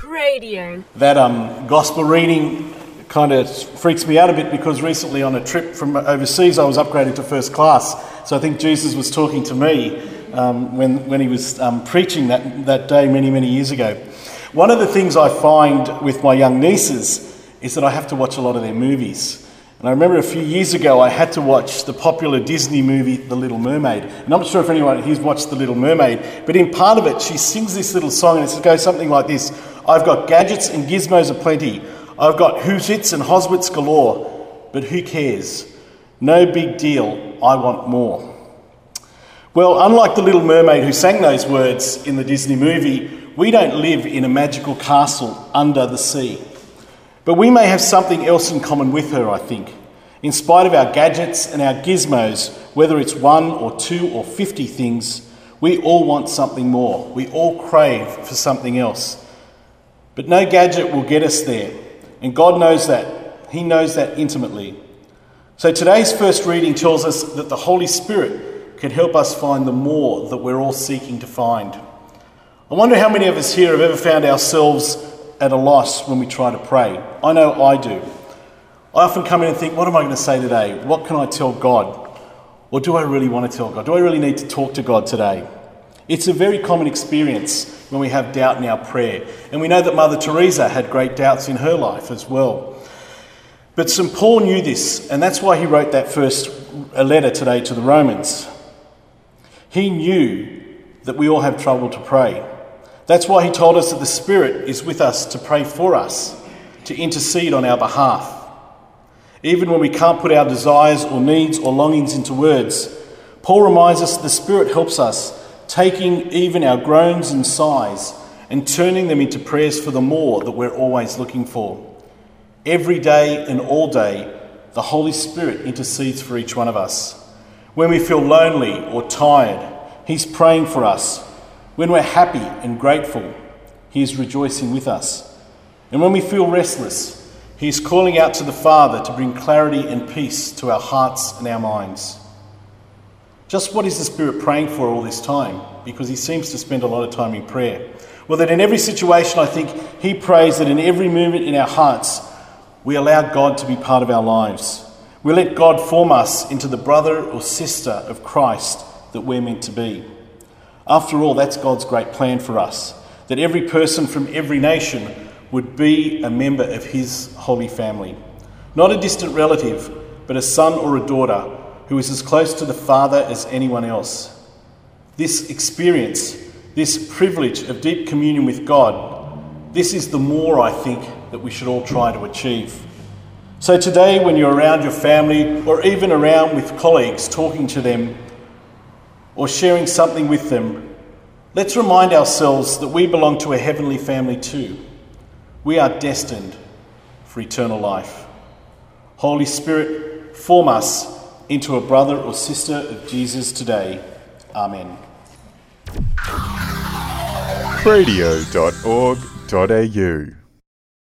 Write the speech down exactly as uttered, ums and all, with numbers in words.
Radio. That um, gospel reading kind of freaks me out a bit because recently on a trip from overseas I was upgraded to first class. So I think Jesus was talking to me um, when when he was um, preaching that, that day many, many years ago. One of the things I find with my young nieces is that I have to watch a lot of their movies. And I remember a few years ago I had to watch the popular Disney movie The Little Mermaid. And I'm not sure if anyone here's watched The Little Mermaid, but in part of it she sings this little song and it goes something like this: I've got gadgets and gizmos aplenty. I've got hootits and hoswits galore. But who cares? No big deal. I want more. Well, unlike the Little Mermaid who sang those words in the Disney movie, we don't live in a magical castle under the sea. But we may have something else in common with her, I think. In spite of our gadgets and our gizmos, whether it's one or two or fifty things, we all want something more. We all crave for something else. But no gadget will get us there. And God knows that. He knows that intimately. So today's first reading tells us that the Holy Spirit can help us find the more that we're all seeking to find. I wonder how many of us here have ever found ourselves at a loss when we try to pray. I know I do. I often come in and think, what am I going to say today? What can I tell God? Or do I really want to tell God? Do I really need to talk to God today? It's a very common experience when we have doubt in our prayer. And we know that Mother Teresa had great doubts in her life as well. But Saint Paul knew this, and that's why he wrote that first letter today to the Romans. He knew that we all have trouble to pray. That's why he told us that the Spirit is with us to pray for us, to intercede on our behalf. Even when we can't put our desires or needs or longings into words, Paul reminds us that the Spirit helps us, taking even our groans and sighs and turning them into prayers for the more that we're always looking for. Every day and all day, the Holy Spirit intercedes for each one of us. When we feel lonely or tired, He's praying for us. When we're happy and grateful, He is rejoicing with us. And when we feel restless, He is calling out to the Father to bring clarity and peace to our hearts and our minds. Just what is the Spirit praying for all this time? Because He seems to spend a lot of time in prayer. Well, that in every situation, I think He prays that in every movement in our hearts, we allow God to be part of our lives. We let God form us into the brother or sister of Christ that we're meant to be. After all, that's God's great plan for us, that every person from every nation would be a member of His holy family. Not a distant relative, but a son or a daughter who is as close to the Father as anyone else. This experience, this privilege of deep communion with God, this is the more, I think, that we should all try to achieve. So today, when you're around your family or even around with colleagues, talking to them or sharing something with them, let's remind ourselves that we belong to a heavenly family too. We are destined for eternal life. Holy Spirit, form us into a brother or sister of Jesus today. Amen. radio dot org dot a u